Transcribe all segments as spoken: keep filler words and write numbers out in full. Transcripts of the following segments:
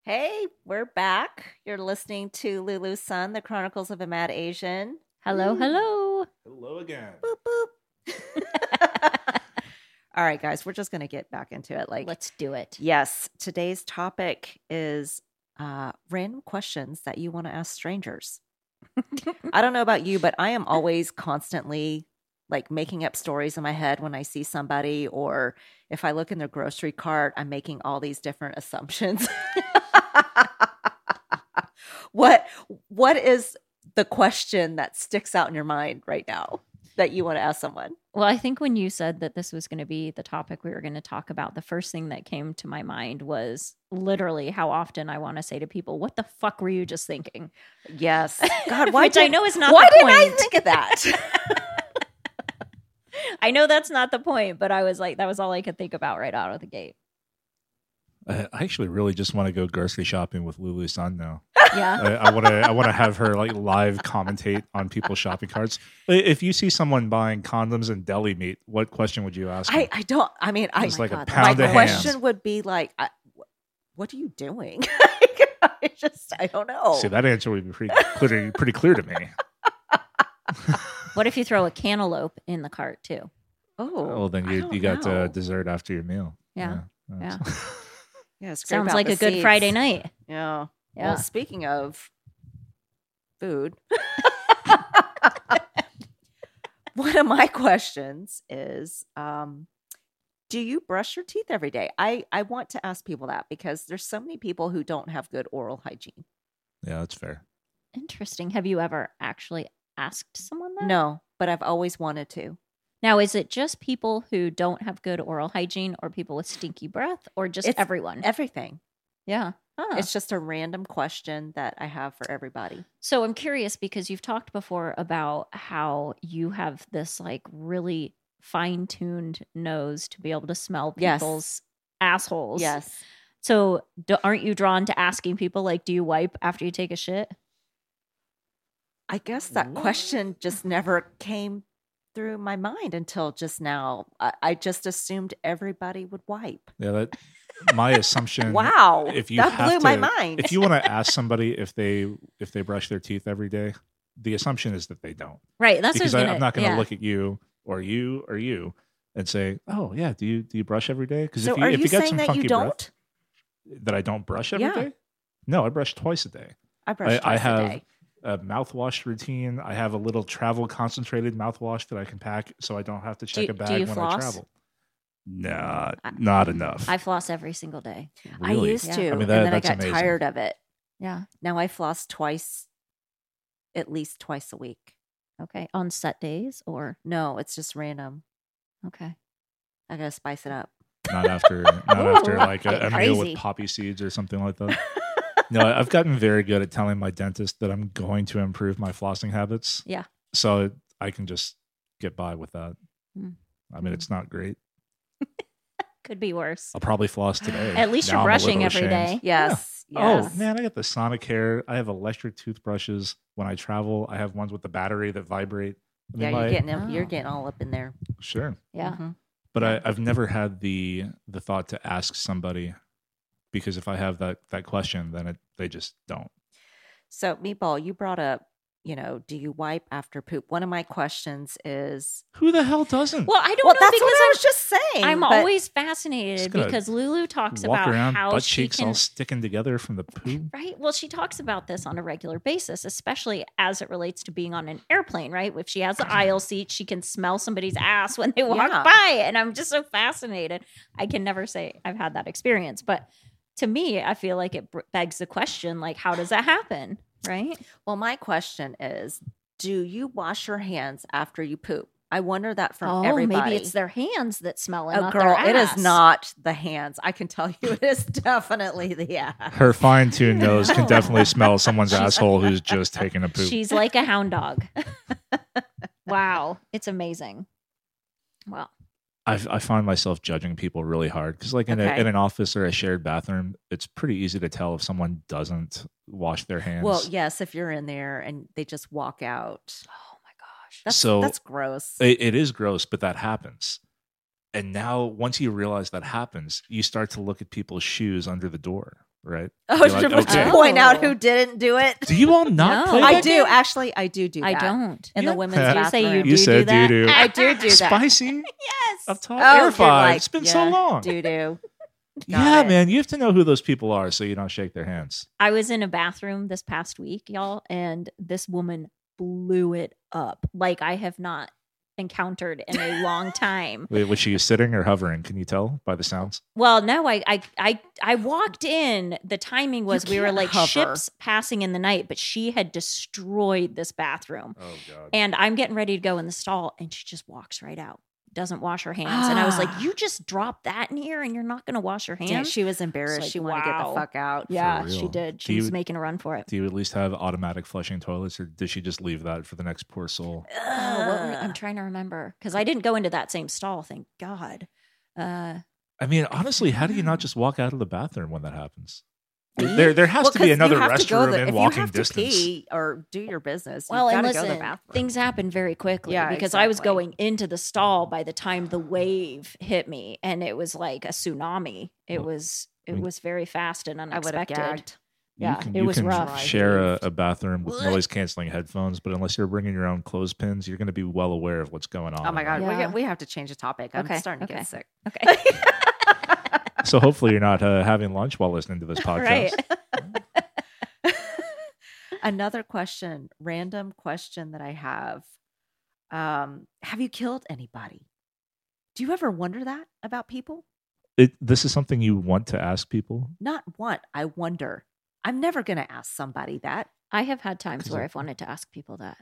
Hey, we're back. You're listening to Lulu's Son, The Chronicles of a Mad Asian. Hello, Woo. hello. Hello again. Boop, boop. All right, guys, we're just going to get back into it. Like, Let's do it. yes, today's topic is uh, random questions that you want to ask strangers. I don't know about you, but I am always constantly like making up stories in my head when I see somebody, or if I look in their grocery cart, I'm making all these different assumptions. what what is the question that sticks out in your mind right now that you want to ask someone? Well, I think when you said that this was going to be the topic we were going to talk about, the first thing that came to my mind was literally how often I want to say to people, "What the fuck were you just thinking?" Yes. God, why Which did, I know is not why the did point. I think of that? I know that's not the point, but I was like, that was all I could think about right out of the gate. I I actually really just want to go grocery shopping with Lulu's Son now. Yeah. I, I want to. I want to have her like live commentate on people's shopping carts. If you see someone buying condoms and deli meat, what question would you ask? I, them? I don't, I mean, I, Just like a God, pound my of question ham. would be like, I, what are you doing? I just, I don't know. See, that answer would be pretty clear, pretty clear to me. What if you throw a cantaloupe in the cart too? Oh, Well, then I you don't you got know. uh, dessert after your meal. Yeah. that's- Yeah, scrape Sounds out like the a good seeds. Friday night. Yeah. Yeah. Well, speaking of food, one of my questions is, um, do you brush your teeth every day? I, I want to ask people that because there's so many people who don't have good oral hygiene. yeah, that's fair. Interesting. Have you ever actually asked someone that? No, but I've always wanted to. Now, is it just people who don't have good oral hygiene or people with stinky breath or just It's everyone? Everything. yeah. Huh. It's just a random question that I have for everybody. So I'm curious because you've talked before about how you have this like really fine-tuned nose to be able to smell Yes. people's assholes. Yes. So do, aren't you drawn to asking people like, do you wipe after you take a shit? I guess that question just never came through my mind until just now. I, I just assumed everybody would wipe. Yeah, that my assumption. Wow. If you that have blew my to- mind. If you want to ask somebody if they if they brush their teeth every day, the assumption is that they don't. Right. That's Because what I I, was gonna, I'm not going to yeah. look at you or you or you and say, "Oh yeah, do you do you brush every day?" Because so if you are if you you got saying some that funky you breath, don't? that I don't brush every day. Yeah. No, I brush twice a day. I brush I, twice I have a day. a mouthwash routine. I have a little travel concentrated mouthwash that I can pack, so I don't have to check you- a do bag you when floss? I travel. Nah, I- not enough. I floss every single day. I Really? used Yeah. to, I mean, and that- then I that's got amazing. tired of it. Yeah. Now I floss twice, at least twice a week. Okay. On set days or No, it's just random. okay. I gotta spice it up. Not after, not after Ooh, like a, getting a meal crazy. with poppy seeds or something like that. No, I've gotten very good at telling my dentist that I'm going to improve my flossing habits. Yeah. So I can just get by with that. Mm. I mean, Mm. it's not great. Could be worse. I'll probably floss today. At least Now you're I'm a brushing little every ashamed. day. Yes. Oh Yes. man, I got the Sonicare. I have electric toothbrushes. When I travel, I have ones with the battery that vibrate. I mean, Yeah, you're my- getting them- you're Oh. getting all up in there. sure. Yeah. Mhm. But Yeah. I, I've never had the the thought to ask somebody, because if I have that that question, then it, they just don't. So, Meatball, you brought up, you know, do you wipe after poop? One of my questions is, Who the hell doesn't? Well, I don't well, know that's because what I I'm was just saying. I'm but- always fascinated Just gonna because Lulu talks Walk about around how butt she cheeks can all sticking together from the poop. right. Well, she talks about this on a regular basis, especially as it relates to being on an airplane, right? If she has the aisle seat, she can smell somebody's ass when they walk Yeah. by. And I'm just so fascinated. I can never say I've had that experience. But to me, I feel like it br- begs the question, like, how does that happen? Right? Well, my question is, do you wash your hands after you poop? I wonder that from oh, everybody. maybe it's their hands that smell and Oh, not girl, their it is ass. not the hands. I can tell you, it is definitely the ass. Her fine tuned nose can No. definitely smell someone's She's- asshole who's just taking a poop. She's like a hound dog. Wow. It's amazing. Wow. I, I find myself judging people really hard because, like in, Okay. a, in an office or a shared bathroom, it's pretty easy to tell if someone doesn't wash their hands. Well, yes, if you're in there and they just walk out, Oh my gosh. that's So- that's gross. It, it is gross, but that happens. And now, once you realize that happens, you start to look at people's shoes under the door, right? Oh, You're like, to okay. point out Oh. who didn't do it. Do you all not No. play I that do game? actually. I do do. I That don't. in Yeah. the women's Did you bathroom. say you You do said do that? doo-doo. I do do that. Spicy Yes. up top. Oh, Air you're five. like, It's been yeah, so long. Doo doo. Yeah, it. man. You have to know who those people are so you don't shake their hands. I was in a bathroom this past week, y'all, and this woman blew it up like I have not encountered in a long time. Wait, was she sitting or hovering? Can you tell by the sounds? Well, no, I I I, I walked in. The timing was we were can't like hover. ships passing in the night, but she had destroyed this bathroom. Oh god. And I'm getting ready to go in the stall, and she just walks right out. Doesn't wash her hands. And I was like, Ah. you just dropped that in here and you're not going to wash your Dang, hands? she was embarrassed. like, she wanted to get wow. the fuck out. Yeah, For she real. did. Do She was you- making a run for it. Do you at least have automatic flushing toilets, or did she just leave that for the next poor soul? Oh, what were, I'm trying to remember because I didn't go into that same stall. Thank God. Uh, I mean, honestly, how do you not just walk out of the bathroom when that happens? Me? There, there has Well, to be 'cause another you have to go restroom the- in if walking you have distance. To pee or do your business. well, You've and got to go to the listen, bathroom. things happen very quickly Yeah, because I was exactly. going into the stall by the time the wave hit me, and it was like a tsunami. It Well, was it mean, was very fast and I would have unexpected. gagged. Yeah, you can, it you was can rough. share a, Moved. a bathroom with What? noise canceling headphones, but unless you're bringing your own clothespins, you're going to be well aware of what's going on. Oh my god, we, Yeah. get- we have to change the topic. I'm Okay, starting to okay. get sick. Okay. So hopefully you're not uh, having lunch while listening to this podcast. Right. Another question, random question that I have. Um, have you killed anybody? Do you ever wonder that about people? It, this is something you want to ask people. Not want. I wonder. I'm never going to ask somebody that. I have had times 'Cause where it- I've wanted to ask people that.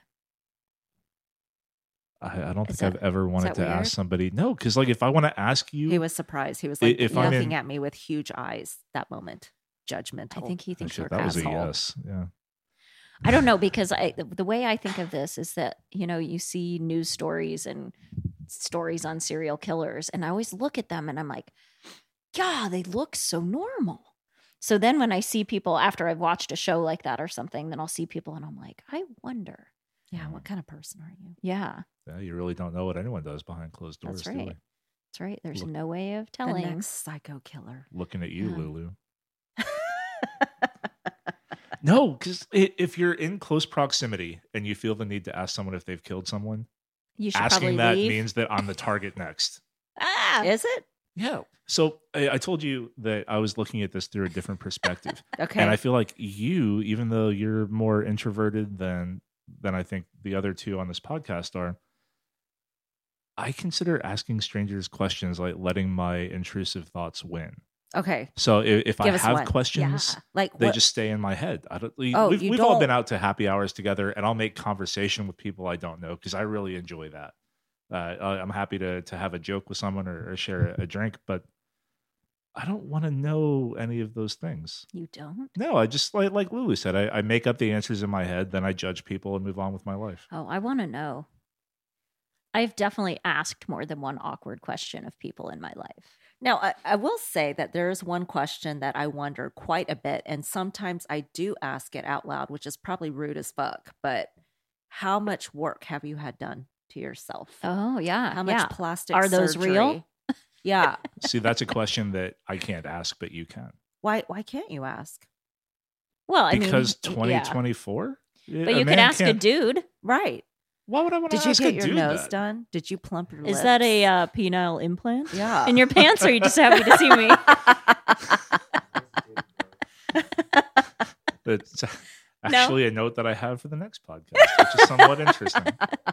I, I don't Is think that- I've ever wanted that to weird? ask somebody. No, because like if I want to ask you, He was surprised. He was I- like if I'm looking in- at me with huge eyes that moment. Judgmental. I think he oh, thinks shit, we're that was asshole. a yes. Yeah. I don't know because I the, the way I think of this is that you know you see news stories and stories on serial killers, and I always look at them and I'm like, yeah, they look so normal. So then when I see people after I've watched a show like that or something, then I'll see people and I'm like, I wonder. Yeah. What kind of person are you? Yeah, Yeah, you really don't know what anyone does behind closed doors. That's do right. we? that's right. There's Look- no way of The telling. next psycho killer. Looking at you, Yeah. Lulu. No, because if you're in close proximity and you feel the need to ask someone if they've killed someone, You should asking probably that leave. means that I'm the target next. ah, Is it? Yeah. So I, I told you that I was looking at this through a different perspective. Okay. And I feel like you, even though you're more introverted than than I think the other two on this podcast are, I consider asking strangers questions like letting my intrusive thoughts win. okay. So if, if I Give us have one. questions, Yeah. Like they what? just stay in my head. I don't. Oh, we've you we've all been don't- out to happy hours together, and I'll make conversation with people I don't know because I really enjoy that. Uh, I- I'm happy to to have a joke with someone or, or share a, a drink, but I don't want to know any of those things. you don't. No, I just like like Lulu said, I, I make up the answers in my head, then I judge people and move on with my life. Oh, I want to know. I've definitely asked more than one awkward question of people in my life. Now, I, I will say that there is one question that I wonder quite a bit, and sometimes I do ask it out loud, which is probably rude as fuck. But how much work have you had done to yourself? Oh, yeah. how much yeah. plastic Are those real? surgery? Yeah. See, that's a question that I can't ask, but you can. Why? Why can't you ask? Well, I Because mean, twenty yeah. twenty-four? But you could ask a dude. Right. Why would I want to Did you ask get a your dude nose that? done? Did you plump your lips? Is that a uh, penile implant? Yeah. In your pants, or are you just happy to see me? It's No. actually a note that I have for the next podcast, which is somewhat interesting.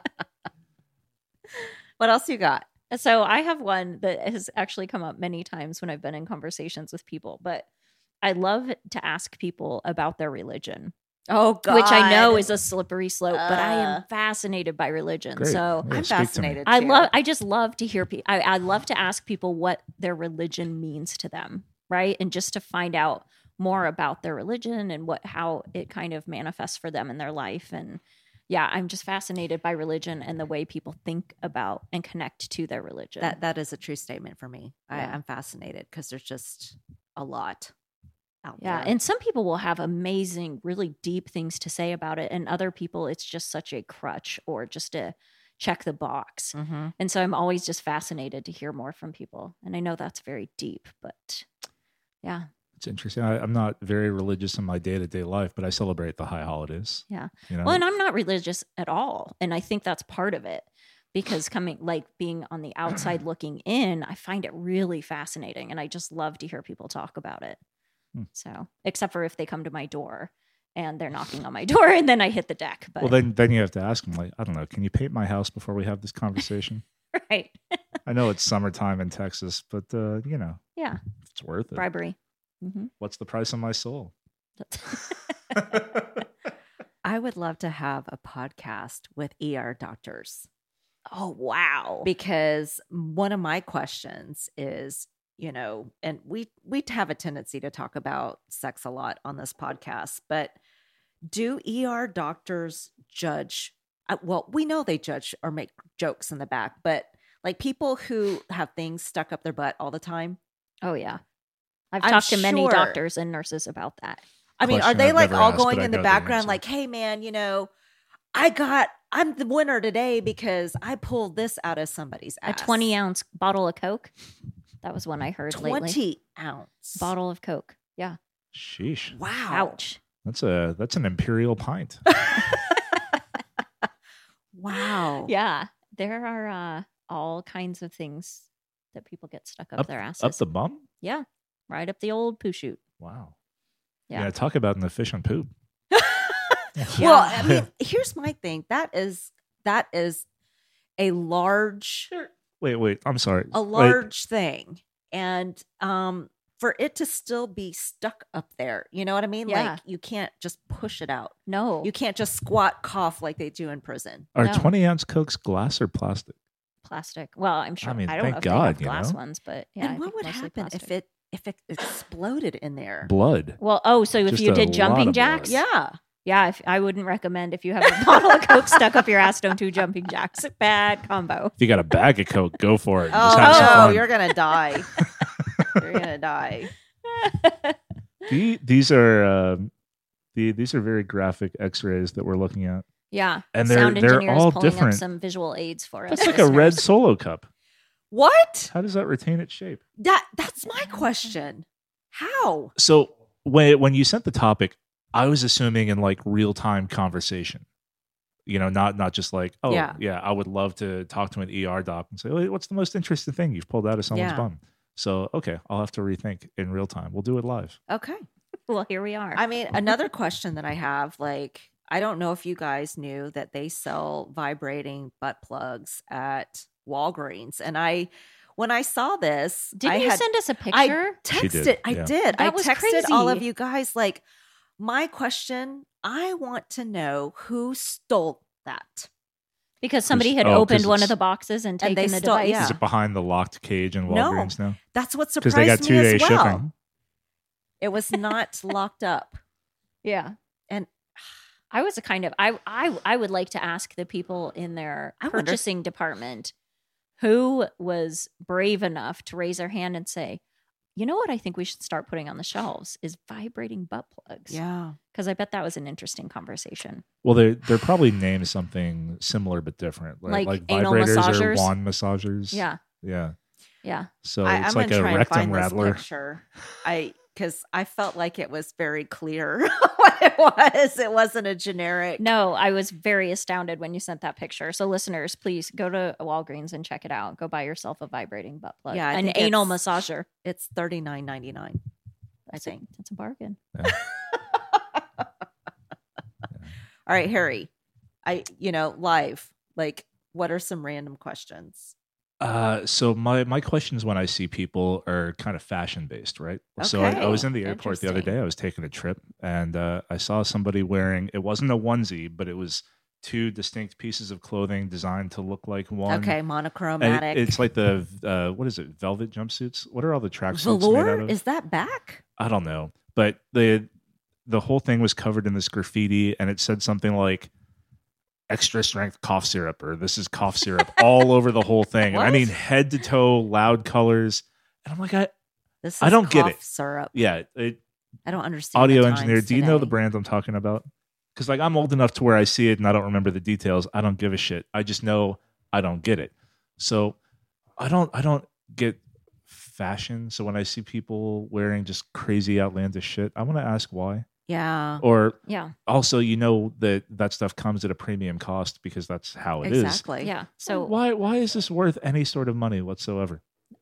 What else you got? So I have one that has actually come up many times when I've been in conversations with people, but I love to ask people about their religion, Oh God. which I know is a slippery slope, but I Uh. am fascinated by religion. Great. So Yeah, I'm speak to me. fascinated. I too. love I just love to hear people I, I love to ask people what their religion means to them, right? And just to find out more about their religion and what how it kind of manifests for them in their life. And yeah, I'm just fascinated by religion and the way people think about and connect to their religion. that. That is a true statement for me. I, Yeah. I'm fascinated because there's just a lot out Yeah, there. and some people will have amazing, really deep things to say about it, and other people it's just such a crutch or just a check the box. Mm-hmm. And so I'm always just fascinated to hear more from people. And I know that's very deep, but yeah. It's interesting. I, I'm not very religious in my day to day life, but I celebrate the high holidays. Yeah. You know? Well, and I'm not religious at all. And I think that's part of it because coming, like being on the outside looking in, I find it really fascinating. And I just love to hear people talk about it. Hmm. So, except for if they come to my door and they're knocking on my door and then I hit the deck. But Well, then then you have to ask them, like, I don't know, can you paint my house before we have this conversation? right. I know it's summertime in Texas, but, uh, you know, Yeah. it's worth it. Bribery. Mm-hmm. What's the price of my soul? I would love to have a podcast with E R doctors Oh, wow. because one of my questions is, you know, and we we have a tendency to talk about sex a lot on this podcast, but do E R doctors judge? uh, Well, we know they judge or make jokes in the back, but like people who have things stuck up their butt all the time. Oh, yeah. I've I'm talked to many sure- doctors and nurses about that. I mean, are Question they I've like never all asked, going but I in the got the background answer. like, hey, man, you know, I got, I'm the winner today because I pulled this out of somebody's A ass. twenty ounce bottle of Coke. That was one I heard lately. twenty ounce. Bottle of Coke. Yeah. Sheesh. Wow. Ouch. That's a that's an imperial pint. Wow. Yeah. There are uh, all kinds of things that people get stuck up, Up- their asses. Up the bum? yeah. Right up the old poo chute. Wow. Yeah. Yeah, talk about an efficient poop. Well, I mean, here's my thing. That is, that is a large, Wait, wait. I'm sorry. a Wait, large thing. And, um, for it to still be stuck up there, you know what I mean? Yeah. Like you can't just push it out. No. You can't just squat cough like they do in prison. Are No. twenty ounce Cokes glass or plastic? Plastic. Well, I'm sure. I, mean, don't thank know if God, they have you glass know? ones, but yeah. I and what think would mostly happen plastic. if it if it exploded in there? Blood. Well, oh, so if Just you a did lot jumping of blood. jacks, Yeah. yeah. If, I wouldn't recommend if you have a bottle of Coke stuck up your ass, don't do jumping jacks. Bad combo. If you got a bag of Coke, go for it. Oh, Just have some no, fun. you're gonna die. You're gonna die. The- These are um, the these are very graphic X-rays that we're looking at. Yeah, And they're- sound they're engineer all is pulling different. up some visual aids for us. That's like a red listeners. Solo cup. What? How does that retain its shape? That that's my question. How? So when when you sent the topic, I was assuming in like real time conversation. You know, not not just like, oh Yeah. yeah. I would love to talk to an E R doc and say, "Hey, what's the most interesting thing you've pulled out of someone's Yeah. bum?" So okay, I'll have to rethink in real time. We'll do it live. Okay. Well, here we are. I mean, another question that I have, like, I don't know if you guys knew that they sell vibrating butt plugs at Walgreens. And I, when I saw this, Didn't I you had send us a picture? I texted. did, I yeah. did. I That was texted all of crazy. you guys. Like, my question. I want to know who stole that. because somebody had oh, 'cause opened one it's- of the boxes and And taken they the stole- device. yeah. Is it behind the locked cage in No. Walgreens now? That's what Because surprised they got me two day as well. shipping. It was not locked up. Yeah. And I was a kind of I I I would like to ask the people in their I wonder- purchasing department who was brave enough to raise their hand and say, "You know what I think we should start putting on the shelves is vibrating butt plugs." yeah. Because I bet that was an interesting conversation. Well, they're they're probably named something similar but different, right? Like like anal vibrators massagers? or wand massagers. Yeah. Yeah. Yeah. So I, it's I'm like gonna a try and rectum find rattler. this picture. I because I felt like it was very clear what it was. It wasn't a generic. No, I was very astounded when you sent that picture. So listeners, please go to Walgreens and check it out. Go buy yourself a vibrating butt plug. Yeah, I an think anal it's- massager. It's thirty nine ninety nine. I That's a- think. that's a bargain. All right, Harry. I you know live. Like, what are some random questions? Uh, so my my questions when I see people are kind of fashion based, right? So I, I Okay. was in the airport the other Interesting. day. I was taking a trip, and uh, I saw somebody wearing. It wasn't a onesie, but it was two distinct pieces of clothing designed to look like one. Okay, And monochromatic. it's like the uh, what is it? Velvet jumpsuits. What are all the tracksuits made out velour. of? Is that back? I don't know, but the the whole thing was covered in this graffiti, and it said something like "extra strength cough syrup" or "this is cough syrup" all over the whole thing. And I What? mean, head to toe, loud colors, and I'm like, I This is I don't get cough it. syrup. yeah, it, I don't understand. audio the engineer. times Do you know the today. brand I'm talking about? Because like I'm old enough to where I see it and I don't remember the details. I don't give a shit. I just know I don't get it. So I don't I don't get fashion. So when I see people wearing just crazy outlandish shit, I want to ask why. Yeah. Or Yeah. also, you know that that stuff comes at a premium cost because that's how it is. Exactly. Yeah. So So, why why is this worth any sort of money whatsoever?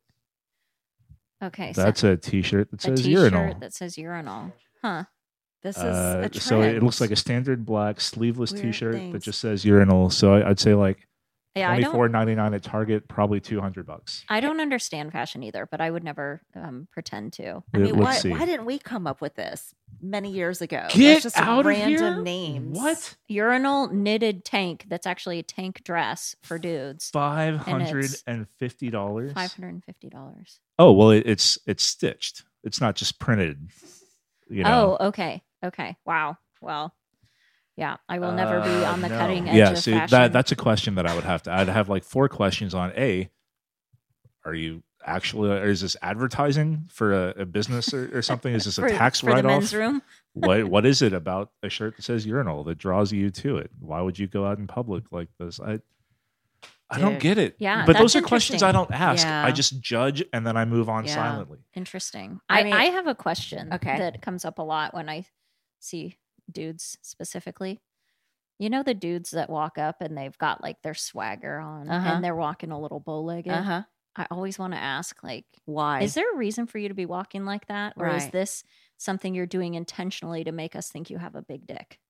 okay. That's so a T-shirt that a says t-shirt urinal. that says urinal. Huh. This is Uh, a trend. so it looks like a standard black sleeveless Weird T-shirt that things. just says urinal. So I, I'd say like Yeah, I twenty don't four ninety nine at Target, probably two hundred bucks. I don't understand fashion either, but I would never um, pretend to. I mean, Let's why, see. why didn't we come up with this many years ago? Get That's just out of random here! names. What? Urinal knitted tank that's actually a tank dress for dudes. Five hundred and fifty dollars. five hundred fifty dollars. Oh well, it, it's it's stitched. It's not just printed. You know. Oh, okay. Okay. Wow. Well, yeah, I will never be Uh, on the no. cutting edge Yeah, of see, fashion. that that's a question that I would have to. I'd have like four questions on A. Are you actually? Or is this advertising for a, a business or, or something? Is this a for, tax for the write men's off? room. What what is it about a shirt that says urinal that draws you to it? Why would you go out in public like this? I I don't Dude. get it. Yeah, but those that's are questions I interesting. don't ask. Yeah. I just judge and then I move on Yeah. silently. Interesting. I I, mean- I have a question Okay. that comes up a lot when I see dudes specifically. You know the dudes that walk up and they've got like their swagger on Uh-huh. and they're walking a little bow-legged. Uh huh. I always want to ask, like, Why? is there a reason for you to be walking like that? Or is Right. this something you're doing intentionally to make us think you have a big dick?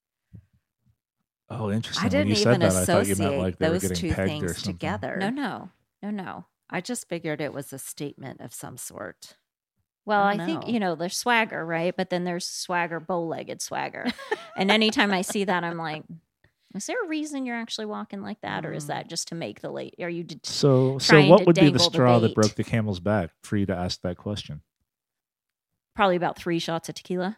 Oh, interesting. I didn't when you even said that, I thought you associate meant like they were those getting two pegged or things something. together. No, no, no, no. I just figured it was a statement of some sort. Well, I I, don't think, know. you know, there's swagger, right? But then there's swagger, bow-legged swagger. And anytime I see that, I'm like, is there a reason you're actually walking like that? Or is Mm. that just to make the late? Are you d- So so trying what to would be the dangle the straw that bait. broke the camel's back for you to ask that question? probably about three shots of tequila?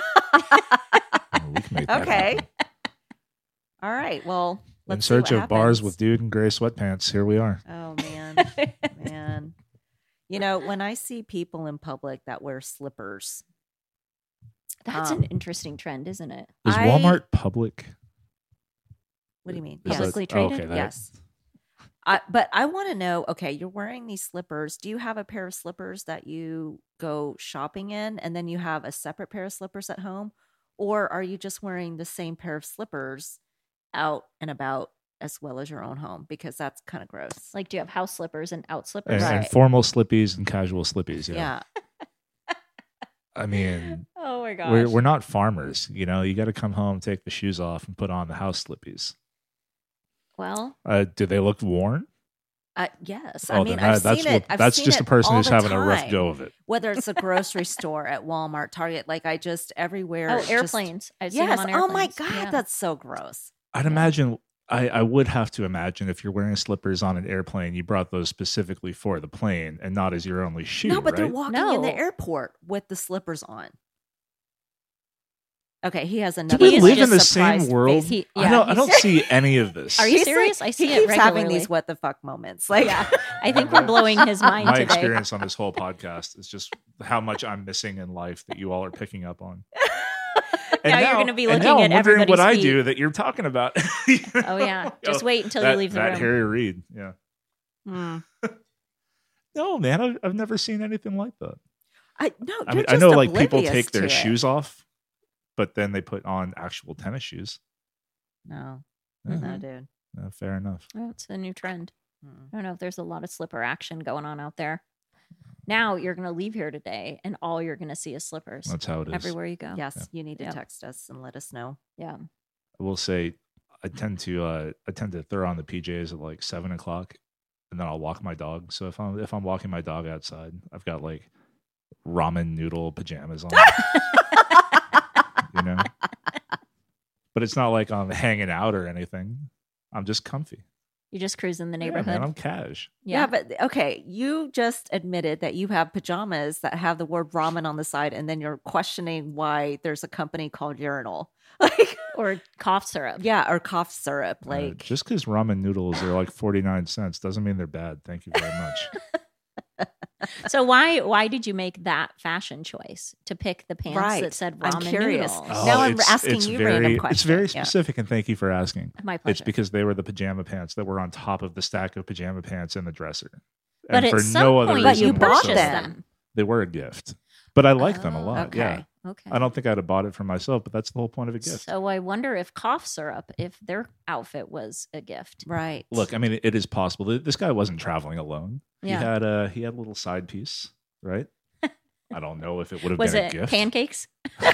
Oh, we can make that Okay. happen. All right. Well, In let's see search what of bars happens. with dude in gray sweatpants, here we are. Oh man, man. You know, when I see people in public that wear slippers, That's Um, an interesting trend, isn't it? Is I- Walmart public? what do you mean? Is that- Publicly oh, traded? okay, that- Yes. I, but I want to know, okay, you're wearing these slippers. Do you have a pair of slippers that you go shopping in and then you have a separate pair of slippers at home? Or are you just wearing the same pair of slippers out and about as well as your own home? Because that's kind of gross. Like, do you have house slippers and out And, slippers? and Right. formal slippies and casual slippies. Yeah. yeah. I mean, Oh my gosh. we're we're not farmers, you know. You got to come home, take the shoes off, and put on the house slippies. well, Uh, do they look worn? Uh, yes. Oh, I mean, then I've that- that's seen what- it. I've that's seen just it a person all who's the having a rough time. go of it. Whether it's a grocery store, at Walmart, Target, like I just everywhere. oh, it's just- airplanes. I've seen yes. them on Oh my airplanes. god, Yeah. that's so gross. I'd imagine. I, I would have to imagine if you're wearing slippers on an airplane, you brought those specifically for the plane and not as your only shoe. no, but they're right? walking in the No. airport with the slippers on. Okay, he has Do another. we He's live in just the same surprised world? face. He- I yeah, don't. I he's- don't see any of this. Are you He's serious? Like, I see he it keeps having regularly. these what the fuck moments. Like, Yeah. I think we're blowing his mind My today. experience on this whole podcast is just how much I'm missing in life that you all are picking up on. Now you're gonna be and looking now at I'm wondering what I everybody's do feet. that you're talking about. Oh yeah. Just Oh, wait until that, you leave the that room. Harry Reid. Yeah. hmm. No, man, I've, I've never seen anything like that. I no. I you're mean, I just know like people oblivious take their to it. shoes off, but then they put on actual tennis shoes. No, Yeah, no, Mhm. dude. uh, fair enough. Oh, it's the new trend. Mm. I don't know if there's a lot of slipper action going on out there. Now you're going to leave here today, and all you're going to see is slippers That's how it is. everywhere you go. Yes, Yeah. you need to Yeah. text us and let us know. Yeah. I will say, I tend to uh, I tend to throw on the P Js at like seven o'clock, and then I'll walk my dog. So if I'm if I'm walking my dog outside, I've got like ramen noodle pajamas on, you know. But it's not like I'm hanging out or anything. I'm just comfy. You just cruise in the Yeah, neighborhood. man, I'm cash. Yeah. but okay, you just admitted that you have pajamas that have the word ramen on the side, and then you're questioning why there's a company called Urinal, like Or cough syrup. yeah, or cough syrup, Uh, like just because ramen noodles are like forty nine cents doesn't mean they're bad. Thank you very much. So why why did you make that fashion choice to pick the pants Right. that said I'm ramen curious. noodles? Oh. Now I'm it's- asking it's you very, random It's very questions, yeah. specific, and thank you for asking. My pleasure. It's because they were the pajama pants that were on top of the stack of pajama pants in the dresser. But and at for some no other point, But reason you bought purchased whatsoever. them. them. They were a gift, but I like them a Oh, lot. okay. Yeah, Okay. I don't think I'd have bought it for myself, but that's the whole point of a gift. So I wonder if cough syrup, if their outfit was a gift. Right. Look, I mean, it is possible. This guy wasn't traveling alone. Yeah. He had a he had a little side piece, right? I don't know if it would have Was been a it gift. pancakes?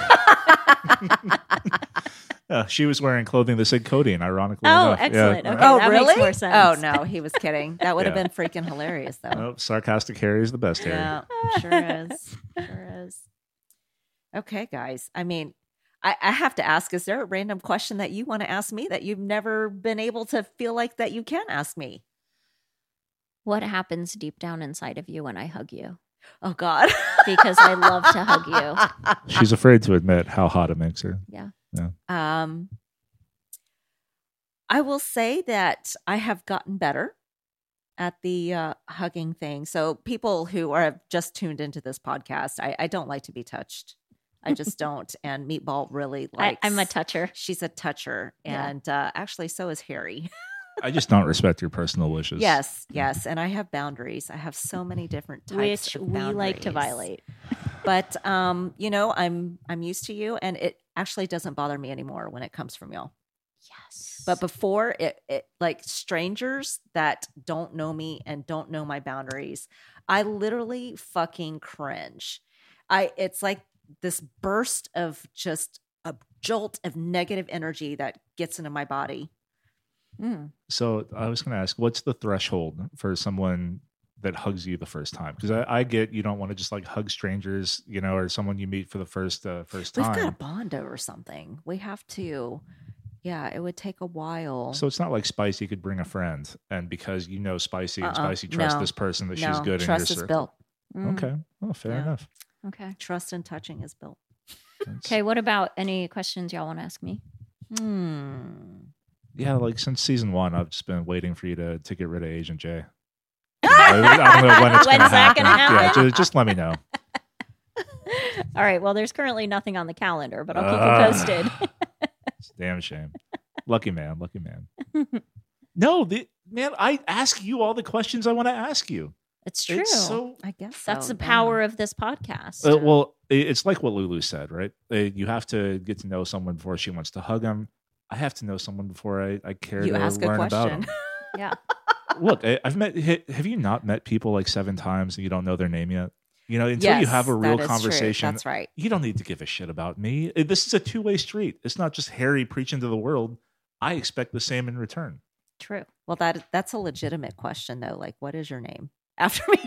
Yeah, she was wearing clothing that said codeine, ironically Oh, enough. excellent. Yeah. Okay. Oh, that makes really? more sense. Oh, no, he was kidding. That would have Yeah. been freaking hilarious, though. Nope, sarcastic Harry is the best Harry. Yeah, sure is. Sure is. Okay, guys. I mean, I, I have to ask, is there a random question that you want to ask me that you've never been able to feel like that you can ask me? What happens deep down inside of you when I hug you? Oh, God. Because I love to hug you. She's afraid to admit how hot it makes her. Yeah. Um, I will say that I have gotten better at the uh, hugging thing. So people who are have just tuned into this podcast, I, I don't like to be touched. I just don't. And Meatball really I, likes. I'm a toucher. She's a toucher, Yeah. and uh, actually, so is Harry. I just don't respect your personal wishes. Yes, yes, and I have boundaries. I have so many different types Which of we like to boundaries. violate. But um, you know, I'm I'm used to you, and it actually doesn't bother me anymore when it comes from y'all. Yes. But before, it, it like strangers that don't know me and don't know my boundaries, I literally fucking cringe. I it's like this burst of just a jolt of negative energy that gets into my body. Mm. So I was going to ask, what's the threshold for someone that hugs you the first time? Because I, I get you don't want to just like hug strangers, you know, or someone you meet for the first uh, first We've time. got a bond over something. We have to. Yeah, it would take a while. So it's not like Spicy could bring a friend, and because you know Spicy and Uh-uh, Spicy trusts no, this person that no, she's good trust in is your built. circle. Mm. Okay, well, fair Yeah. enough. Okay. Trust and touching is built. That's- Okay. What about any questions y'all want to ask me? Hmm. Yeah, like since season one, I've just been waiting for you to to get rid of Agent J. You know, I, I don't know when it's going to When's that happen. gonna Yeah, happen? just, just let me know. All right. Well, there's currently nothing on the calendar, but I'll keep Ah. you posted. It's a damn shame. Lucky man, lucky man. No, the, man, I ask you all the questions I want to ask you. It's true. It's so I guess That's so, the yeah. power of this podcast. uh, well. it- It's like what Lulu said, right? Uh, You have to get to know someone before she wants to hug them. I have to know someone before I, I care You to ask a learn about question. them. Yeah. Look, I, I've met. ha- Have you not met people like seven times and you don't know their name yet? You know, until you Yes, have a real that is true. conversation. That's right. You don't need to give a shit about me. Uh, This is a two way street. It's not just Harry preaching to the world. I expect the same in return. True. Well, that that's a legitimate question, though. Like, what is your name after me?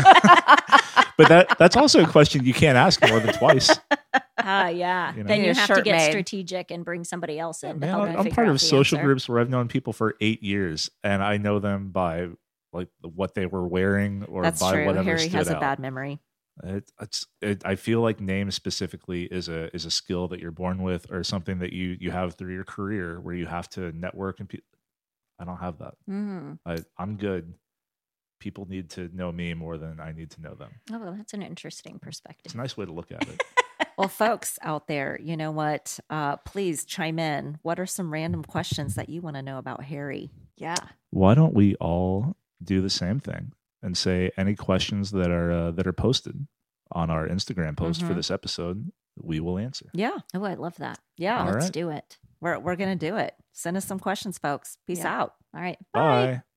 But that that's also a question you can't ask more than twice. Ah, yeah. You know. Then you Your have to shirt get made. strategic and bring somebody else in to Man, help I'm me I'm figure part out of the social answer. groups where I've known people for eight years, and I know them by like what they were wearing or That's by true. whatever Harry stood has a out. bad memory. It, it's it, I feel like name specifically is a is a skill that you're born with, or something that you you have through your career where you have to network and. Pe- I don't have that. Mm. I, I'm good. People need to know me more than I need to know them. Oh, well, that's an interesting It's perspective. a nice way to look at it. Well, folks out there, you know what? Uh, please chime in. What are some random questions that you want to know about Harry? Yeah. Why don't we all do the same thing and say any questions that are uh, that are posted on our Instagram post for Mhm. this episode, we will answer. Yeah, Oh, I love that. yeah. All Let's right. do it. We're we're gonna do it. Send us some questions, folks. Peace Yeah. out. All right. Bye.